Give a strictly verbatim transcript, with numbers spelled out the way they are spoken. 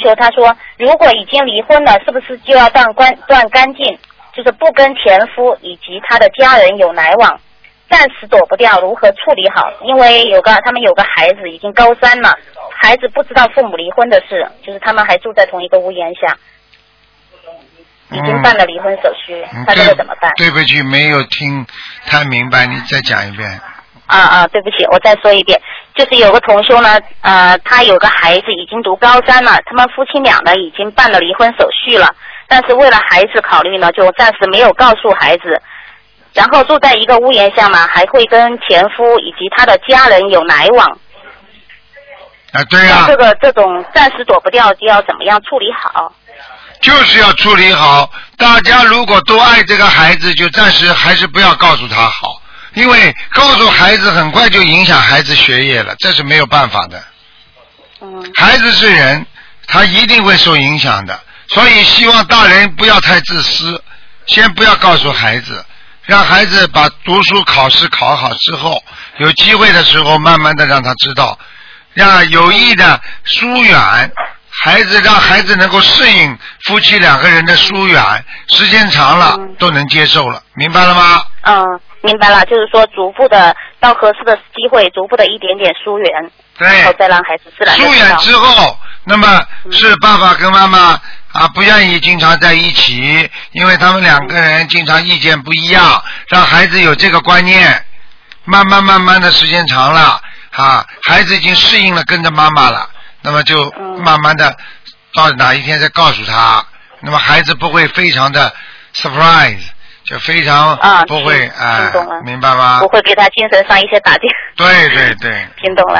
修，他说如果已经离婚了，是不是就要断干断干净，就是不跟前夫以及他的家人有来往，暂时躲不掉，如何处理好？因为有个他们有个孩子已经高三了，孩子不知道父母离婚的事，就是他们还住在同一个屋檐下，已经办了离婚手续， 嗯、 他这个怎么办？ 对不起，没有听太明白，你再讲一遍。 啊啊，对不起，我再说一遍，就是有个同修呢，呃，他有个孩子已经读高三了，他们夫妻俩呢已经办了离婚手续了，但是为了孩子考虑呢，就暂时没有告诉孩子。然后住在一个屋檐下嘛，还会跟前夫以及他的家人有来往。 啊，对啊。 这个这种暂时躲不掉，就要怎么样处理好？ 就是要处理好。大家如果都爱这个孩子，就暂时还是不要告诉他好，因为告诉孩子很快就影响孩子学业了，这是没有办法的。 嗯。 孩子是人，他一定会受影响的，所以希望大人不要太自私，先不要告诉孩子。让孩子把读书考试考好之后，有机会的时候慢慢的让他知道，让有意的疏远孩子，让孩子能够适应夫妻两个人的疏远，时间长了、嗯、都能接受了，明白了吗？ 嗯，明白了，就是说逐步的到合适的机会，逐步的一点点疏远， 对， 然后再让孩子自然疏远之后，那么是爸爸跟妈妈啊，不愿意经常在一起，因为他们两个人经常意见不一样，让孩子有这个观念，慢慢慢慢的时间长了啊，孩子已经适应了跟着妈妈了，那么就慢慢的到哪一天再告诉他，那么孩子不会非常的 surprise， 就非常不会啊， 听懂了， 明白吗？ 不会给他精神上一些打击。 对对对， 听懂了。